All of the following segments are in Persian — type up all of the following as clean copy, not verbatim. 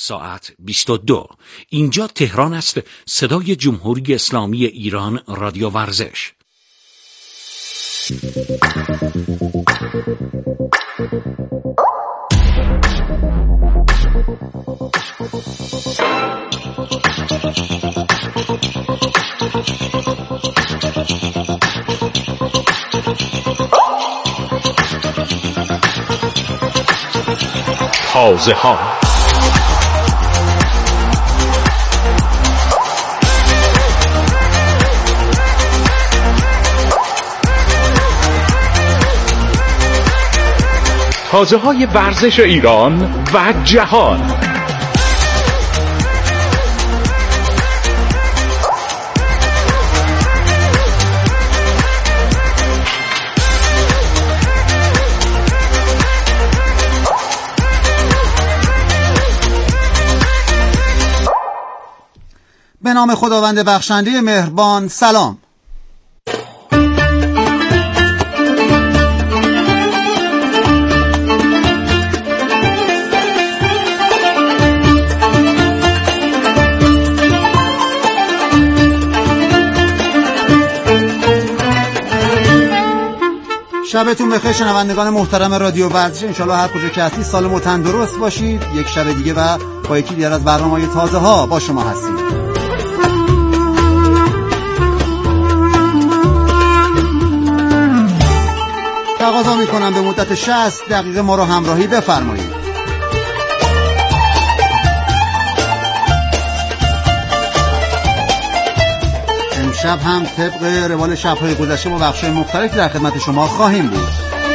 ساعت 22. اینجا تهران است، صدای جمهوری اسلامی ایران، رادیو ورزش. تازه ها. تازه های ورزش ایران و جهان. به نام خداوند بخشنده مهربان. سلام. شبتون بخیر شنوندگان محترم رادیو ورزش. انشالله هر کجا که هستید سالم و تندرست باشید. یک شب دیگه و با یکی دیگر از برنامه‌های تازه ها با شما هستیم. تقاضا میکنم به مدت 60 دقیقه ما رو همراهی بفرمایید. امشب هم طبق روال شب‌های گذشته با بخش‌های مختلفی در خدمت شما خواهیم بود.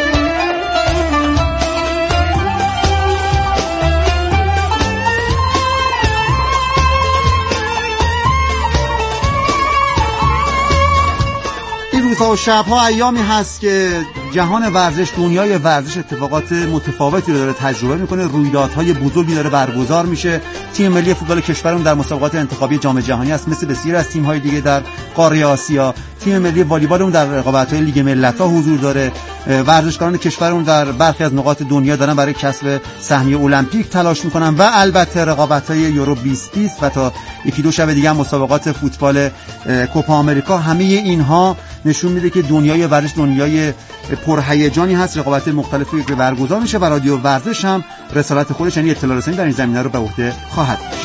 این روزها و شب‌ها ایامی هست که جهان ورزش، دنیای ورزش اتفاقات متفاوتی رو داره تجربه میکنه، رویدادهای بزرگی داره برگزار میشه. تیم ملی فوتبال کشورمون در مسابقات انتخابی جام جهانی است، مثل بسیاری از تیم‌های دیگه در قاره آسیا. تیم ملی والیبالمون در رقابت‌های لیگ ملت‌ها حضور داره. ورزشکاران کشورمون در برخی از نقاط دنیا دارن برای کسب سهمیه المپیک تلاش میکنن و البته رقابت‌های یورو 2020 و تا یکی دو شب دیگه هم مسابقات فوتبال کوپا آمریکا. همه اینها نشون میده که دنیای ورزش دنیای پرهیجانی هست. رقابت مختلفی که برگزار میشه و رادیو ورزش هم رسالت خودش، یعنی اطلاع رسانی در این زمینه رو به عهده خواهد داشت.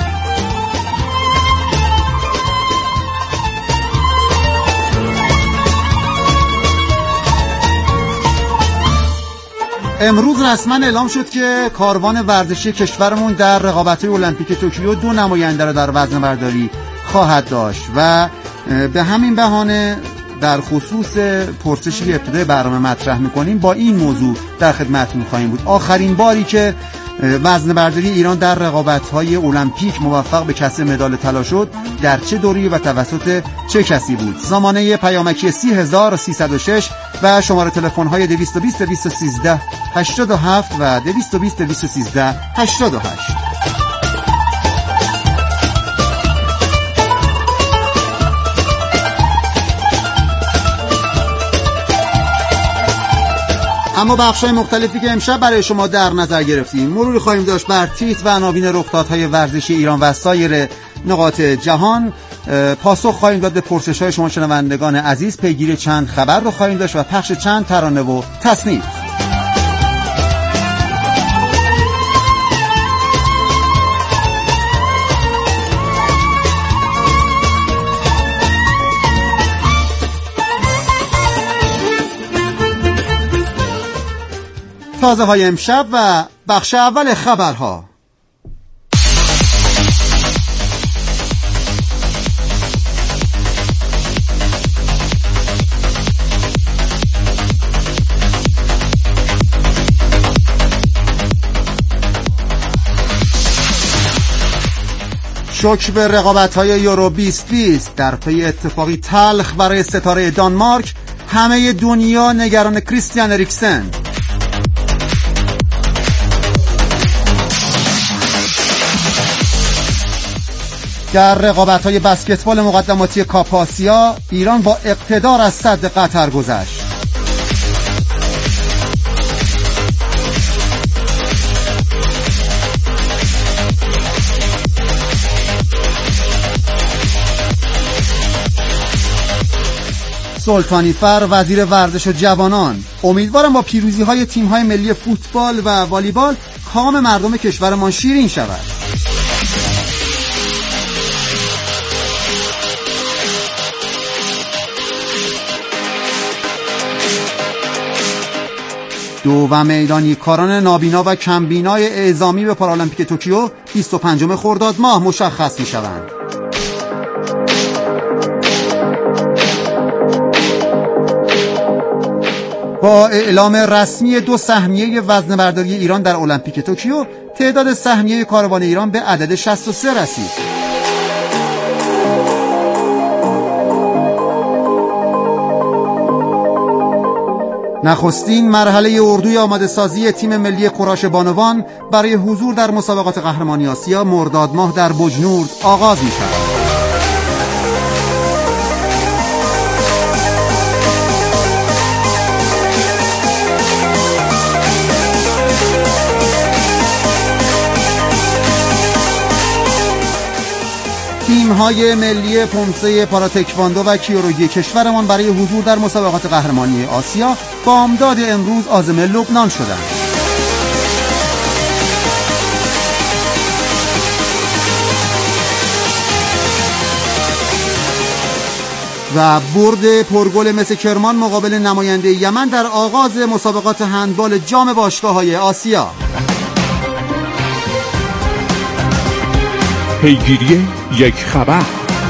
امروز رسما اعلام شد که کاروان ورزشی کشورمون در رقابت‌های المپیک توکیو 2 نماینده را در وزنه برداری خواهد داشت و به همین بهانه در خصوص پرسشی که ابتدای برنامه مطرح می‌کنیم با این موضوع در خدمتتون خواهیم بود. آخرین باری که وزنه برداری ایران در رقابت‌های المپیک موفق به کسب مدال طلا شد در چه دوری و توسط چه کسی بود؟ زمانه پیامکی 30306 و شماره تلفن‌های 220 213 87 و 220 213 88. اما بخش‌های مختلفی که امشب برای شما در نظر گرفتیم، مروری خواهیم داشت بر تیتر و عناوین رخدادهای ورزشی ایران و سایر نقاط جهان. پاسخ خواهیم داد به پرسش‌های شما شنوندگان عزیز. پیگیری چند خبر رو خواهیم داشت و پخش چند ترانه و تصنیف. تازه های امشب و بخش اول خبرها. شوک به رقابت‌های یورو 2020 در پی اتفاقی تلخ برای ستاره دانمارک. همه دنیا نگران کریستیان اریکسن. در رقابت‌های بسکتبال مقدماتی کاپ آسیا ایران با اقتدار از سد قطر گذشت. سلطانیفر وزیر ورزش و جوانان: امیدوارم با پیروزی‌های تیم‌های ملی فوتبال و والیبال کام مردم کشورمان شیرین شود. دوم میدانی کاران نابینا و کمبینای اعزامی به پارالمپیک توکیو 25 خرداد ماه مشخص می‌شوند. با اعلام رسمی 2 سهمیه وزنه‌برداری ایران در المپیک توکیو، تعداد سهمیه کاروان ایران به عدد 63 رسید. نخستین مرحله اردوی آماده سازی تیم ملی قراش بانوان برای حضور در مسابقات قهرمانی آسیا مرداد ماه در بجنورد آغاز می شود. تیم‌های ملی پومسه پاراتکواندو و کیوروگی کشورمان برای حضور در مسابقات قهرمانی آسیا بامداد امروز عازم لبنان شدند. و برد پرگل مس کرمان مقابل نماینده یمن در آغاز مسابقات هندبال جام باشگاه‌های آسیا. پیگیری یک خبر.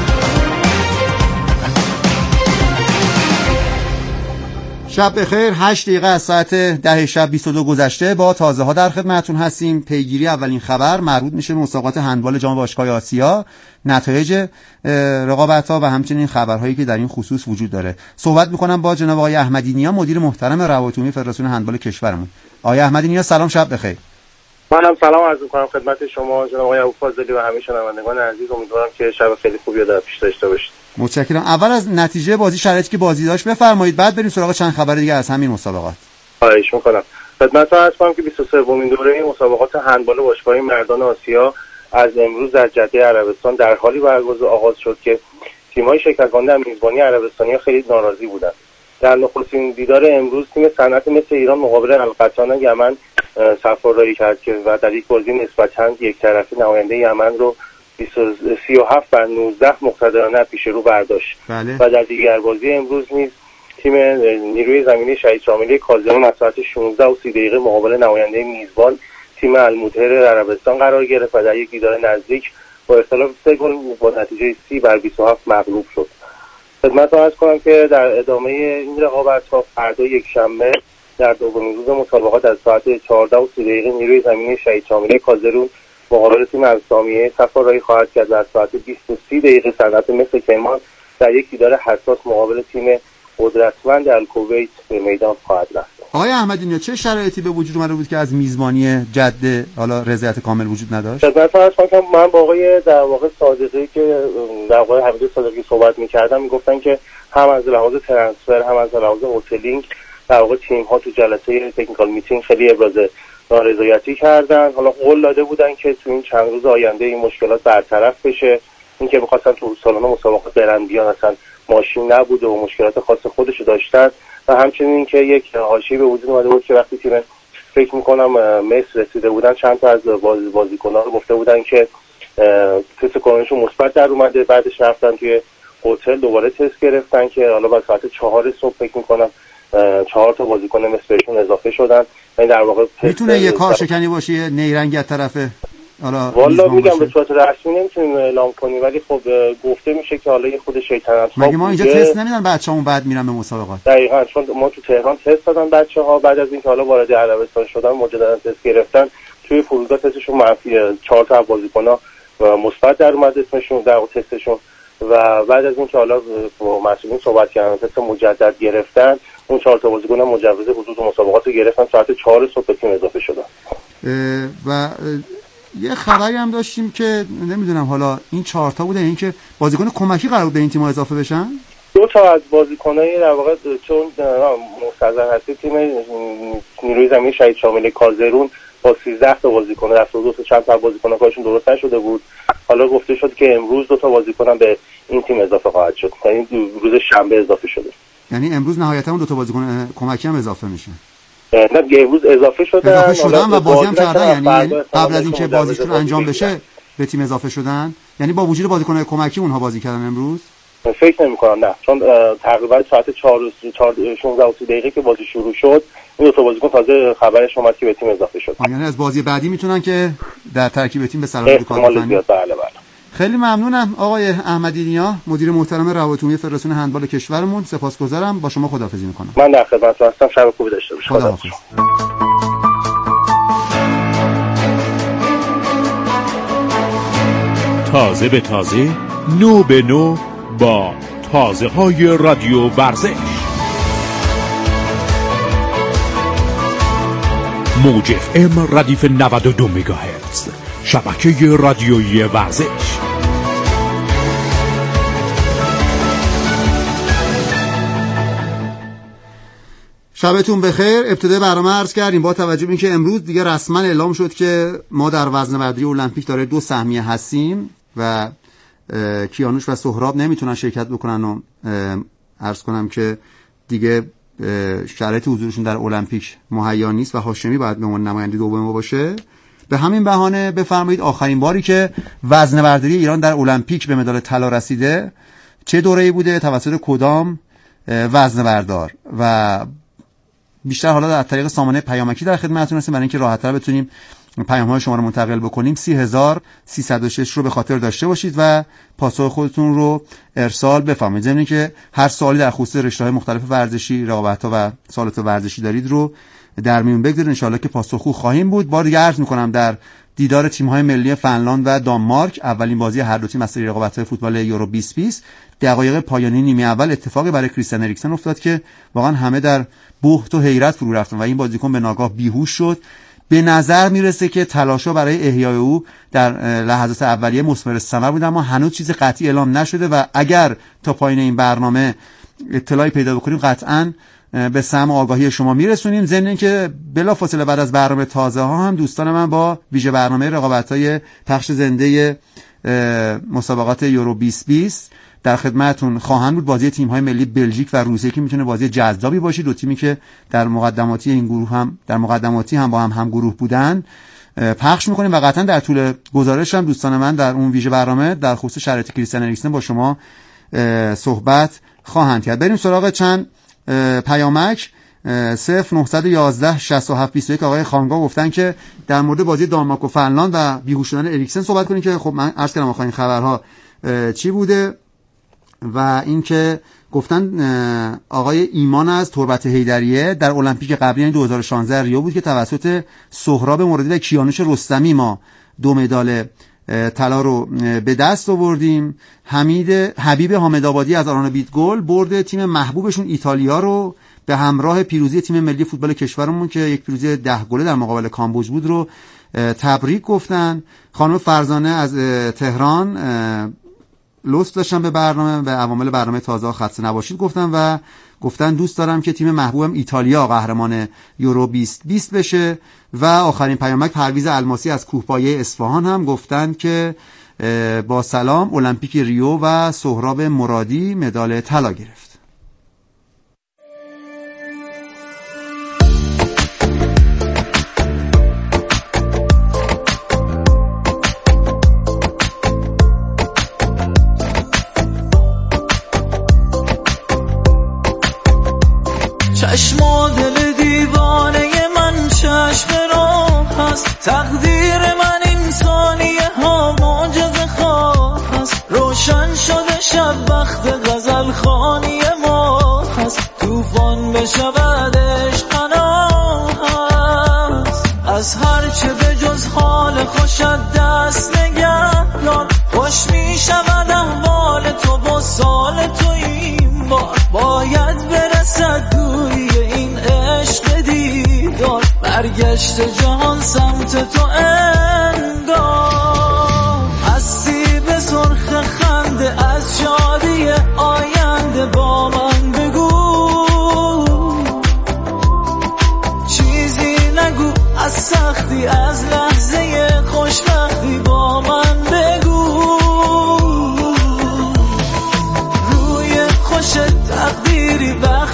شب بخیر. 8 دقیقه از ساعت 10 شب 22 گذشته با تازه ها در خدمتتون هستیم. پیگیری اولین خبر مربوط میشه به مسابقات هندبال جام باشگاه‌های آسیا، نتایج رقابت‌ها و همچنین خبرهایی که در این خصوص وجود داره. صحبت می‌کنم با جناب آقای احمدی نیا، مدیر محترم روابط عمومی فدراسیون هندبال کشورمون. آقای احمدی نیا سلام، شب بخیر. منم سلام عرض می‌کنم خدمت شما جناب آقای ابوفاضلی و همه شنوندگان عزیز. امیدوارم که شب خیلی خوبی در پیش داشته باشید. متشکرم. اول از نتیجه بازی، شرایطی که بازی داشت بفرمایید، بعد بریم سراغ چند خبر دیگه از همین مسابقات. خواهش می‌کنم. خدمتتون عرض کنم که 23مین دوره مسابقات هندبال باشگاه‌های مردان آسیا از امروز در جده عربستان در حالی آغاز شد که تیم‌های شرکت کننده از میزبانی عربستانی‌ها خیلی ناراضی بودند. در نخستین دیدار امروز تیم صنعت مس ایران مقابل القطان یمن سفارایی کرد که و در یک بازی نسبتاً یک طرفه نماینده یمن رو 37-19 مقتدرانه پیش رو برداشت. بله. و در دیگر بازی امروز نیز تیم نیروی زمینی شهید شاملی کاظمی از ساعت 16:30 مقابل نماینده میزبان تیم المطهر عربستان قرار گرفت و در یک دیدار نزدیک با اختلاف 3 گل با نتیجه 30-27 مغلوب شد. خدمتتون عرض کنم که در ادامه این رقابت‌ها فردا یکشنبه در دومین روز مسابقات از ساعت 14:30 نیروی زمینی شهید شاملی کازرون مقابل تیم السامیه سفارایی خواهد کرد و از ساعت 20:30 صنعت مس کرمان در یک دیدار حساس مقابل تیم قدرتمند الکویت به میدان خواهد رفت. آقای احمدی نیا چه شرایطی به وجود اومده بود که از میزبانی جده حالا رضایت کامل وجود نداشت؟ خدمتتون عرض کنم من با آقای در واقع صادقی که در واقع حمید صادقی صحبت می‌کردم میگفتن که هم از لحاظ ترانسفر هم از لحاظ هتلینگ در واقع تیم‌ها تو جلسه تکنیکال میتینگ خیلی ابراز نارضایتی کردن. حالا قول داده بودن که تو این چند روز آینده این مشکلات برطرف بشه. اینکه می‌خواستن تو سالن مسابقات برن بیان اصلا ماشین نبوده و مشکلات خاص خودشو داشتن و همچنین که یک حاشیه به وجود اومده بود که وقتی تیم فکر می‌کنم مصر رسیده بودن چند تا از بازیکن‌ها رو گفته بودن که تست کروناشون مثبت در اومده، بعدش رفتن توی هتل دوباره تست گرفتن که حالا با ساعت 4 صبح فکر می‌کنم 4 تا بازیکن مصر بهشون اضافه شدن. این در واقع میتونه یه کار شکنی باشه، یه نیرنگ از طرف حالا والا میگم به صورت رسمی نمیتونیم اعلام کنیم ولی خب گفته میشه که حالا یه خود شیطنت مگه ما اینجا تست نمیدن بچه‌مون بعد میرن به مسابقات؟ دقیقاً چون ما تو تهران تست دادن بچه‌ها، بعد از اینکه حالا وارد عربستان شدن مجددا تست گرفتن توی فرودگاه تستشون منفی 4 تا بازیکن‌ها مثبت در اومد اسمشون در تستشون و بعد از اینکه حالا با مسئولین صحبت کردن تست مجدد گرفتن اون 4 تا بازیکن مجوز حضور مسابقات رو گرفتن، ساعت 4 صبح به تیم اضافه شدن. و یه خبری هم داشتیم که نمیدونم حالا این 4 تا بوده این که بازیکن کمکی قرار بود به این تیم اضافه بشن. 2 تا از بازیکنای در واقع چون مستظر هستی تیم نیروی زمینی شهید شاملی کازرون با 13 تا بازیکن رفت و 2 تا چند تا بازیکن کارشون درست نشده بود. حالا گفته شد که امروز 2 تا بازیکن به این تیم اضافه خواهد شد. یعنی روز شنبه اضافه شده. یعنی امروز نهایتا دو تا بازیکن کمکی هم اضافه میشه. نه امروز اضافه شدن و بازی هم کردن، یعنی قبل از اینکه بازیشون انجام بشه به تیم اضافه شدن، یعنی با وجود بازیکن‌های کمکی اونها بازی کردن امروز؟ فکر نمی‌کنم، نه، چون تقریبا ساعت 4:16 دقیقه که بازی شروع شد این دو تا بازیکن تازه خبرش اومد که به تیم اضافه شد. یعنی از بازی بعدی میتونن که در ترکیب تیم به صلاحیت کار کنن. بله. خیلی ممنونم آقای احمدی نیا، مدیر محترم روابط عمومی فدراسیون هندبال کشورمون. سپاسگزارم، با شما خداحافظی میکنم. من در خدمتتون هستم، شب خوبی داشته باشید. خداحافظ. تازه به تازه، نو به نو، با تازه های رادیو ورزش. موج اف ام ردیف 92 مگاهرتز، شبکه رادیویی ورزش. شبتون بخیر. ابتدای برنامه عرض کردیم با توجه به اینکه امروز دیگه رسما اعلام شد که ما در وزنه‌برداری المپیک داره 2 سهمیه هستیم و کیانوش و سهراب نمیتونن شرکت بکنن و عرض کنم که دیگه شرایط حضورشون در المپیک مهیا نیست و هاشمی باید به عنوان نماینده دوم باشه. به همین بهانه بفرمایید آخرین باری که وزنه‌برداری ایران در المپیک به مدال طلا رسیده چه دوره‌ای بوده، توسط کدام وزنه‌بردار، و بیشتر حالا در طریق سامانه پیامکی در خدمتتون هستیم برای اینکه راحت‌تر بتونیم پیام‌های شما رو منتقل بکنیم. 30306 رو به خاطر داشته باشید و پاسخ خودتون رو ارسال بفرمایید. ضمن اینکه هر سوالی در خصوص رشته‌های مختلف ورزشی، رقابت‌ها و سوالات ورزشی دارید رو در میون بگذارید، ان شاءالله که پاسخگو خواهیم بود. بار دیگه عرض می‌کنم در دیدار تیم‌های ملی فنلاند و دانمارک، اولین بازی هر دو تیم از سری رقابت‌های فوتبال یورو 2020، دقایق پایانی نیمه اول اتفاقی برای کریستیان اریکسن افتاد که واقعا همه در بهت و حیرت فرو رفتن و این بازیکن به ناگاه بیهوش شد. به نظر میرسه که تلاش‌ها برای احیای او در لحظات اولیه مثمر ثمر بود، اما هنوز چیز قطعی اعلام نشده و اگر تا پایان این برنامه اطلاعی پیدا بکنیم قطعاً به سهم آگاهی شما میرسونیم. ضمن اینکه بلافاصله بعد از برنامه تازه ها هم دوستان من با ویژه برنامه رقابت‌های پخش زنده مسابقات یورو 2020 در خدمتتون خواهند بود. بازی تیم‌های ملی بلژیک و روسیه که میتونه بازی جذابی باشه، دو تیمی که در مقدماتی این گروه هم با هم گروه بودن پخش میکنیم و قطعا در طول گزارش هم دوستان من در اون ویژه برنامه در خصوص شرایط کریستیان اریکسن با شما صحبت خواهند کرد. بریم سراغ چند پیامک. 0911 6721 آقای خانگا گفتن که در مورد بازی دانمارک و فنلاند و بیهوش شدن اریکسن صحبت کنیم که خب من عرض کردم آخرین خبرها چی بوده، و اینکه گفتن آقای ایمان از تربت حیدریه در المپیک قبلی یعنی 2016 ریو بود که توسط سهراب مرادی و کیانوش رستمی ما 2 مدال طلا رو به دست آوردیم. حبیب حامدآبادی از آران بیتگل برد تیم محبوبشون ایتالیا رو به همراه پیروزی تیم ملی فوتبال کشورمون که یک پیروزی 10 گله در مقابل کامبوج بود رو تبریک گفتن. خانم فرزانه از تهران لطف داشتن به برنامه و عوامل برنامه تازه خسته نباشید گفتن دوست دارم که تیم محبوبم ایتالیا قهرمان یورو 2020 بشه. و آخرین پیامک پرویز الماسی از کوهپایه اصفهان هم گفتن که با سلام، المپیک ریو و سهراب مرادی مدال طلا گرفت. چشم و دل دیوانه من چشم رو هست، تقدیر من این ثانیه ها معجزه خواه هست، روشن شده شب وقت غزل خوانی ما هست، توفان بشود عشق هست، از هرچه به جز حال خوشت دست نگه دار، خوش می شود احوال تو با سال تو این بار، باید برسد گوی این عشق دیدار، برگشت جهان سمت تو انگار، هستی به سرخ خنده از شادی آینده با من بگو، چیزی نگو از سختی از لحظه خوشبختی با من بگو، روی خوش تقدیری بخت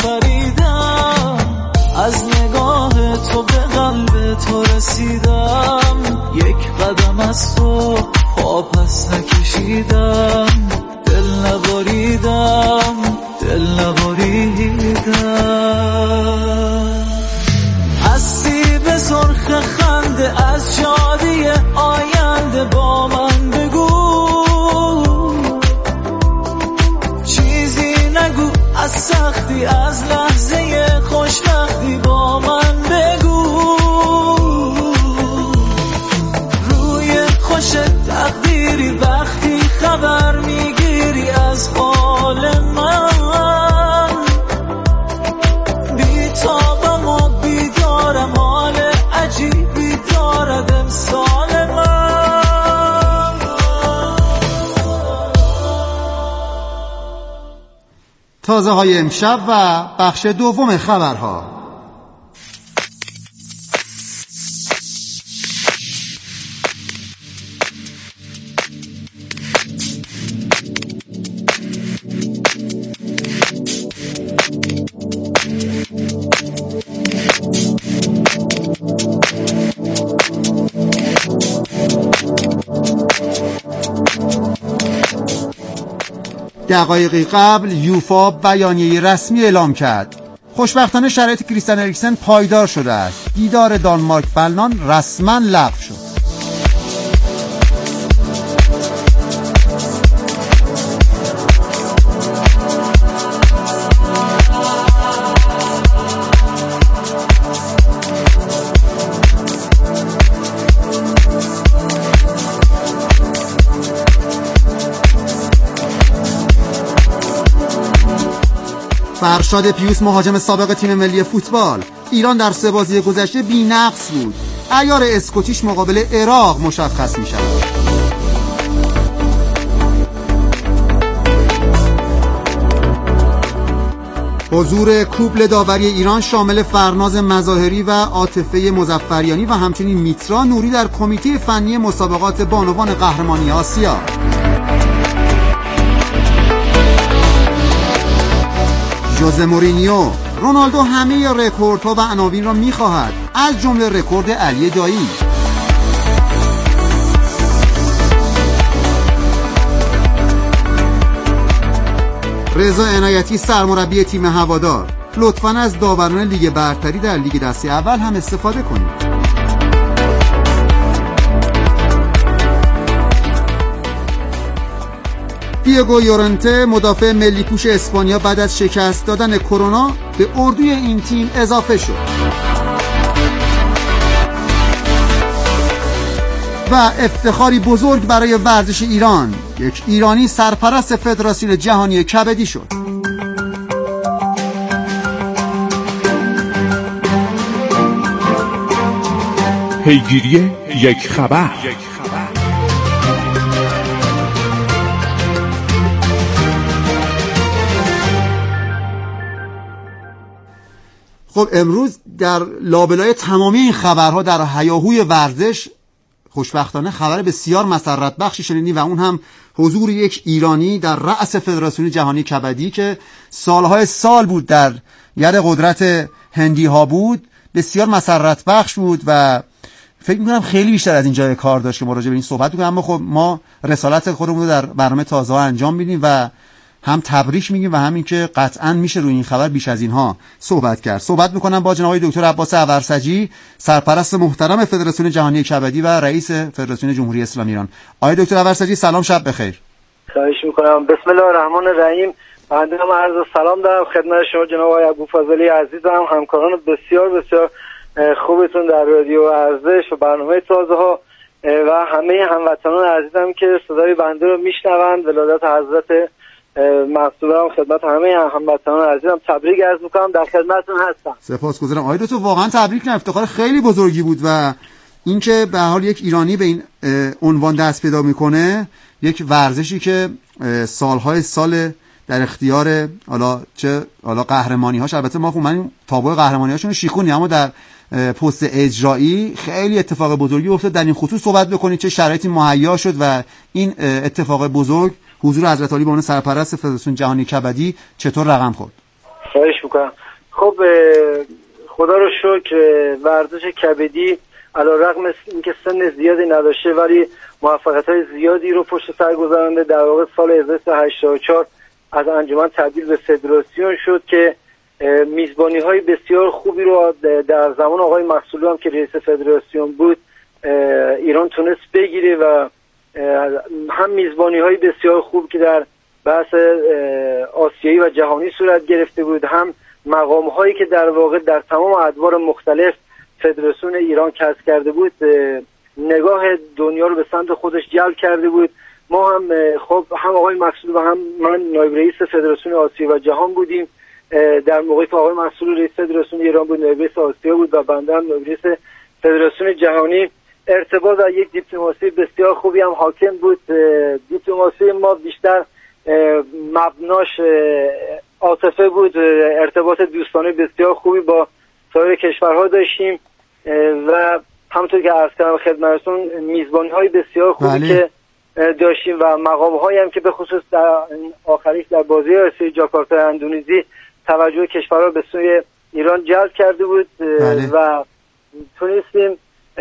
خریدم، از نگاه تو به قلب تو رسیدم، یک قدم از تو پا پس نکشیدم، دل نبریدم، دل نبریدم. هستی به سرخ خنده از شادی آینده با من بگو، چیزی نگو از سختی از لحظه خوشبختی با من بگو، روی خوش تقدیری وقتی خبر میگیری از حال من، بیتابم و بیدارم، حال عجیبی دارد امسال من. تازه های امشب و بخش دوم خبرها. دقایقی قبل یوفا بیانیه رسمی اعلام کرد. خوشبختانه شرایط کریستیان اریکسن پایدار شده است. دیدار دانمارک فنلاند رسما لغو شد. فرشاد پیوس مهاجم سابق تیم ملی فوتبال. ایران در 3 بازی گذشته بی‌نقص بود. عیار اسکوتیش مقابل عراق مشخص می شود. حضور کوپل داوری ایران شامل فرناز مظاهری و عاطفه مظفریانی و همچنین میترا نوری در کمیته فنی مسابقات بانوان قهرمانی آسیا. ژوزه مورینیو: رونالدو همه رکوردها و عناوین را می‌خواهد، از جمله رکورد علی دایی. رضا عنایتی سرمربی تیم هوادار: لطفاً از داوران لیگ برتری در لیگ دسته اول هم استفاده کنید. دیگو یورنته مدافع ملی پوش اسپانیا بعد از شکست دادن کرونا به اردوی این تیم اضافه شد. و افتخاری بزرگ برای ورزش ایران، یک ایرانی سرپرست فدراسیون جهانی کبدی شد. پیگیری یک خبر. خب امروز در لابلای تمامی این خبرها در هیاهوی ورزش خوشبختانه خبر بسیار مسرت بخشی شنیدیم و اون هم حضور یک ایرانی در رأس فدراسیون جهانی کبدی که سالهای سال بود در ید قدرت هندی ها بود. بسیار مسرت بخش بود و فکر میکنم خیلی بیشتر از اینجا کار داشت که ما راجع به این صحبت بکنیم، اما خب ما رسالت خودمون رو در برنامه تازه ها انجام میدیم و هم تبریک میگیم و همین که قطعاً میشه روی این خبر بیش از اینها صحبت کرد. صحبت میکنم با جناب دکتر عباس عورسجی، سرپرست محترم فدراسیون جهانی کبدی و رئیس فدراسیون جمهوری اسلامی ایران. آقای دکتر عورسجی سلام، شب بخیر. خواهش میکنم. بسم الله الرحمن الرحیم. بنده هم عرض سلام دارم خدمت شما جناب آقای ابوفضلی عزیزم، همکاران بسیار بسیار خوبتون در رادیو ارزش و برنامه تازه ها و همه هموطنان عزیزم که صدای بنده رو میشنوند. ولادت حضرت مقصودم خدمت همه هموطنان عزیزم تبریک عرض میکنم، در خدمتتون هستم. سپاسگزارم. آقای دکتر واقعا تبریک، افتخار خیلی بزرگی بود و اینکه به حال یک ایرانی به این عنوان دست پیدا میکنه، یک ورزشی که سالهای سال در اختیار حالا قهرمانی هاش، البته ما من تابع قهرمانی هاشون شیکونی، اما در پست اجرایی خیلی اتفاق بزرگی افتاد. در این خصوص صحبت بکنید چه شرایطی مهیا شد و این اتفاق بزرگ حضور حضرت علی به عنوان سرپرست فدراسیون جهانی کبدی چطور رقم خورد؟ خواهش می‌کنم. میکنم. خب خدا رو شکر ورزش کبدی علیرغم اینکه سن زیادی نداشته ولی موفقیت‌های زیادی رو پشت سر گذارنده. در واقع سال 1384 از انجمن تبدیل به فدراسیون شد که میزبانی‌های بسیار خوبی رو در زمان آقای مقصودلو هم که رئیس فدراسیون بود ایران تونست بگیره و هم میزبانی‌های بسیار خوب که در بحث آسیایی و جهانی صورت گرفته بود، هم مقام‌هایی که در واقع در تمام ادوار مختلف فدراسیون ایران کسب کرده بود نگاه دنیا رو به سمت خودش جلب کرده بود. ما هم خب هم آقای مقصود و هم من نایب رئیس فدراسیون آسیا و جهان بودیم. در موقعی که آقای مقصود رئیس فدراسیون ایران بود نایب رئیس آسیا بود و بنده هم نایب رئیس فدراسیون جهانی. ارتباط و یک دیپلماسی بسیار خوبی هم حاکم بود. دیپلماسی ما بیشتر مبناش عاطفه بود. ارتباط دوستانه بسیار خوبی با سایر کشورها داشتیم و همونطور که عرض کردم خدمتتون میزبانی‌های بسیار خوبی که داشتیم و مقام‌هایی هم که به خصوص در آخریش در بازی آسیایی جاکارتا اندونزی توجه کشورها به سوی ایران جلب کرده بود و تونستیم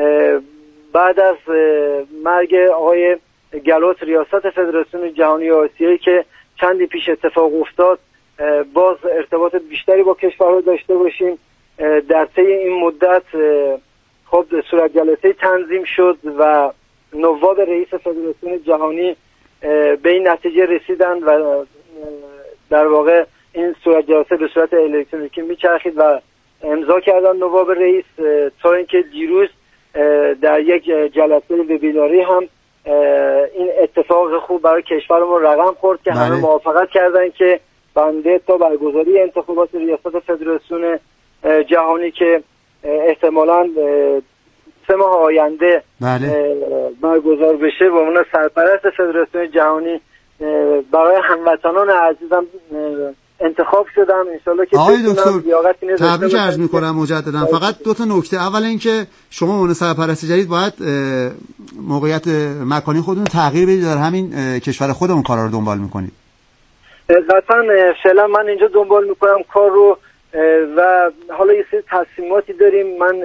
بعد از مرگ آقای گلوت ریاست فدراسیون جهانی آسیایی که چندی پیش اتفاق افتاد باز ارتباط بیشتری با کشورها داشته باشیم. در طی این مدت خب صورت جلسه تنظیم شد و نواب رئیس فدراسیون جهانی به این نتیجه رسیدند و در واقع این صورت جلسه به صورت الکترونیکی میچرخید و امضا کردن نواب رئیس تا اینکه دیروز در یک جلسه وبیناری هم این اتفاق خوب برای کشورمون رقم خورد که همه موافقت کردن که بنده تا برگزاری انتخابات ریاست فدراسیون جهانی که احتمالاً 3 ماه آینده برگزار بشه با عنوان سرپرست فدراسیون جهانی برای هموطنان عزیزم انتخاب شدم. انشالله که آقای دکتر تبریک عرض میکنم مجددا. فقط 2 تا نکته. اول اینکه شما عنوان سرپرست جدید باید موقعیت مکانی خودتون تغییر بدید، در همین کشور خودمون کارا رو دنبال میکنید. قطعا فعلا من اینجا دنبال میکنم کار رو و حالا یه سری تصمیماتی داریم. من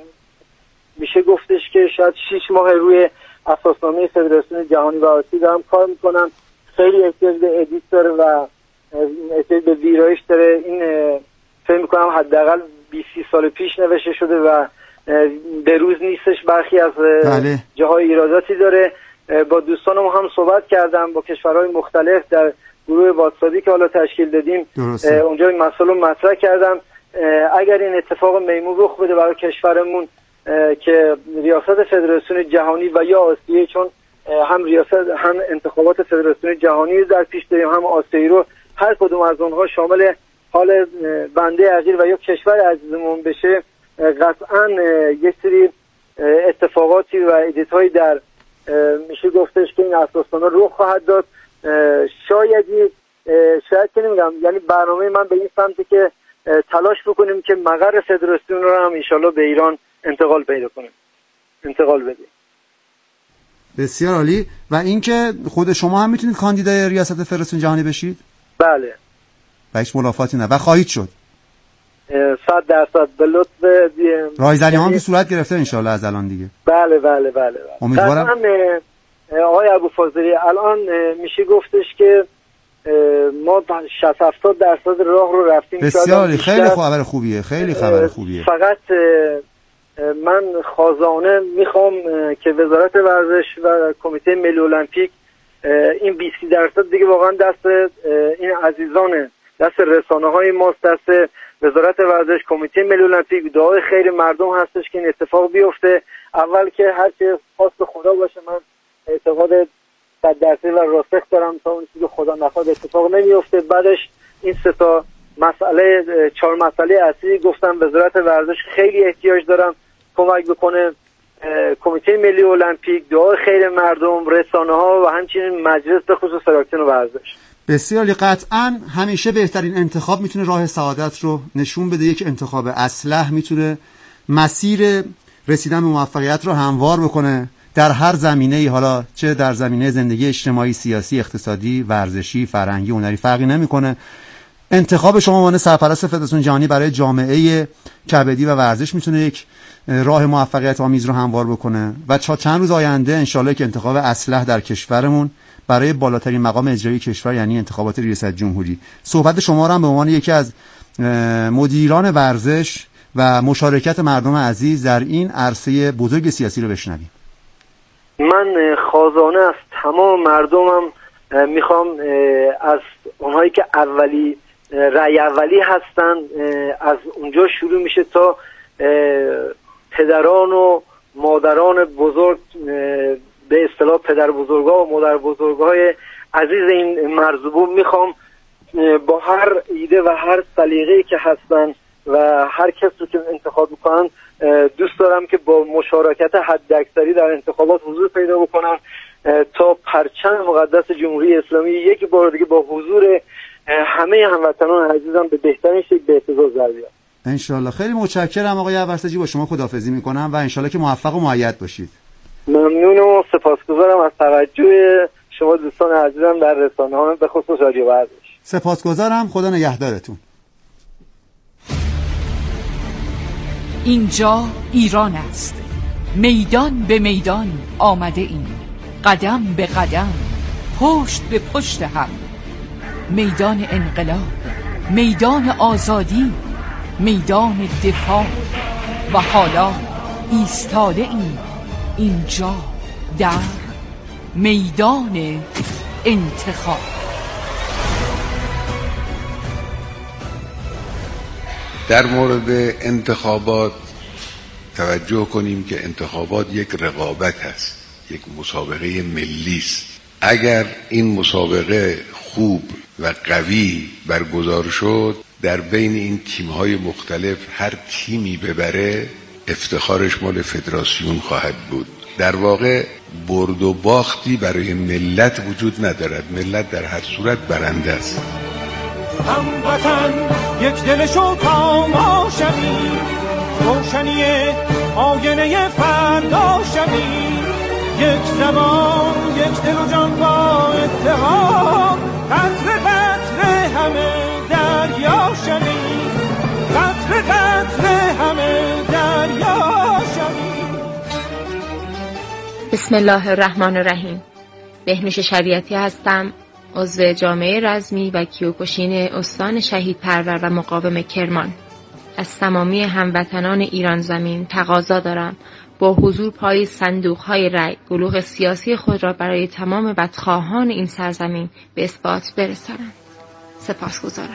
میشه گفتش که شاید 6 ماه روی اساسنامه فدراسیون جهانی و آسیا دارم کار میکنم. خیلی احتیاج به ادیت داره و احتیاج به ویرایش داره. این فکر میکنم حداقل 20 سال پیش نوشته شده و به روز نیستش. برخی از جاهای ایراداتی داره. با دوستانم هم صحبت کردم با کشورهای مختلف در گروه واتساپی که حالا تشکیل دادیم. اونجا این مسئله مطرح کردم. اگر این اتفاق میمون رخ بده برای کشورمون که ریاست فدراسیون جهانی و یا آسیایی، چون هم ریاست هم انتخابات فدراسیون جهانی در پیش داریم هم آسیایی رو، هر کدوم از اونها شامل حال بنده عزیز و یا کشور عزیزمون بشه، قطعا یک سری اتفاقاتی و ایده‌هایی در میشه گفتش که این اساسنامه رخ خواهد داد. شاید که نمیگم، یعنی برنامه من به این سمتی که تلاش بکنیم که مقر فدراسیون رو هم انشالله به ایران انتقال بدیم. بسیار عالی. و اینکه خود شما هم میتونید کاندیدای ریاست فدراسیون جهانی بشید؟ بله. و هیچ ملافاتی نه و خواهید شد 100% به لطف رایزنی هم که صورت گرفته انشالله از الان دیگه. بله. امیدوارم. آقای ابوفاضلی الان میشه گفتش که ما 60-70% راه رو رفتیم. بسیار خیلی خبر خوبیه، خیلی خبر خوبیه. فقط من خازانه میخوام که وزارت ورزش و کمیته ملی المپیک این 20% دیگه واقعا دست این عزیزانه، دست رسانه‌های ماست، دست وزارت ورزش، کمیته ملی المپیک. دعای خیر مردم هستش که این اتفاق بیفته. اول که هر چه خواست خدا باشه، من اعتقاد 100% و راسخ دارم تا اون چیزی خدا نخواد اتفاق نمیفته. بعدش این 4 مسئله اصلی گفتم وزارت ورزش خیلی احتیاج دارم کمک بکنه، کمیته ملی المپیک، دعای خیر مردم، رسانه‌ها و همچنین مجلس به خصوص فدراسیون ورزش. بسیار قطعاً همیشه بهترین انتخاب میتونه راه سعادت رو نشون بده. یک انتخاب اصلح میتونه مسیر رسیدن به موفقیت رو هموار بکنه در هر زمینه‌ای، حالا چه در زمینه زندگی اجتماعی، سیاسی، اقتصادی، ورزشی، فرهنگی، هنری، فرقی نمیکنه. انتخاب شما عنوان سرپرست فدراسیون جهانی برای جامعه کبدی و ورزش میتونه یک راه موفقیت آمیز رو هموار بکنه و چند روز آینده انشالله که انتخاب اصلح در کشورمون برای بالاترین مقام اجرایی کشور یعنی انتخابات ریاست جمهوری. صحبت شما رو هم به عنوان یکی از مدیران ورزش و مشارکت مردم عزیز در این عرصه بزرگ سیاسی رو بشنویم. من خازانه از تمام مردمم میخوام از اونهایی که رأی اولی هستن از اونجا شروع میشه تا پدران و مادران بزرگ، به اصطلاح پدر بزرگا و مادر بزرگای عزیز این مرزبون، میخوام با هر ایده و هر سلیقه‌ای که هستن و هر کس رو که انتخاب میکنن دوست دارم که با مشارکت حداکثری در انتخابات حضور پیدا بکنن تا پرچم مقدس جمهوری اسلامی یک بار دیگه با حضور همه هموطنان عزیزم به بهترین شکل به اهتزاز در بیاد. انشالله. خیلی متشکرم آقای ابرسجی، با شما خداحافظی میکنم و انشالله که موفق و مؤید باشید. ممنون و سپاسگزارم از توجه شما دوستان عزیزم در رسانه‌ها، به خصوص رادیو ورزش. سپاسگزارم. خدا نگهدارتون. اینجا ایران است. میدان به میدان آمده ایم، قدم به قدم، پشت به پشت هم. میدان انقلاب، میدان آزادی، میدان دفاع و حالا ایستاده ایم اینجا در میدان انتخاب. در مورد انتخابات توجه کنیم که انتخابات یک رقابت هست، یک مسابقه ملی است. اگر این مسابقه خوب و قوی برگزار شد، در بین این تیم‌های مختلف هر تیمی ببره افتخارش مال فدراسیون خواهد بود. در واقع برد و باختی برای ملت وجود ندارد، ملت در هر صورت برنده است. هموطن یک دل شو تا ما شویم، روشنی آینه فردا شویم، یک زمان یک دل و جان با اتحاد، قطره قطره همه دریا شویم، قطره قطره همه دریا شویم. بسم الله الرحمن الرحیم. بهنوش شریعتی هستم، عضو جامعه رزمی و کیوکوشین استان شهید پرور و مقاوم کرمان. از تمامی هموطنان ایران زمین تقاضا دارم با حضور پای صندوق‌های رای بلوغ سیاسی خود را برای تمام بدخواهان این سرزمین به اثبات برسانند. سپاسگزارم.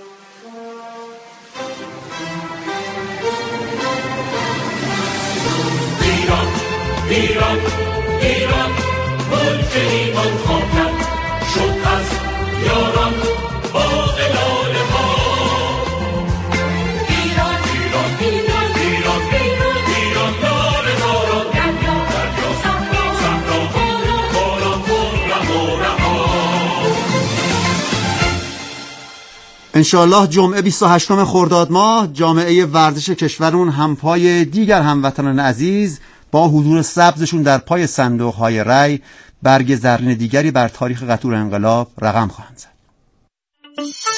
ایران ایران ایران ملک ایمان خواهد شد از یاران با قلال ها. ایران ایران ایران ایران ایران ایران دار زاران، دریا صحرا باران رها و رها. انشاءالله جمعه 28 خرداد ماه جامعه ورزش کشورمون همپای دیگر هموطنان عزیز با حضور سبزشون در پای صندوق‌های رای برگ زرین دیگری بر تاریخ قطور انقلاب رقم خواهند زد.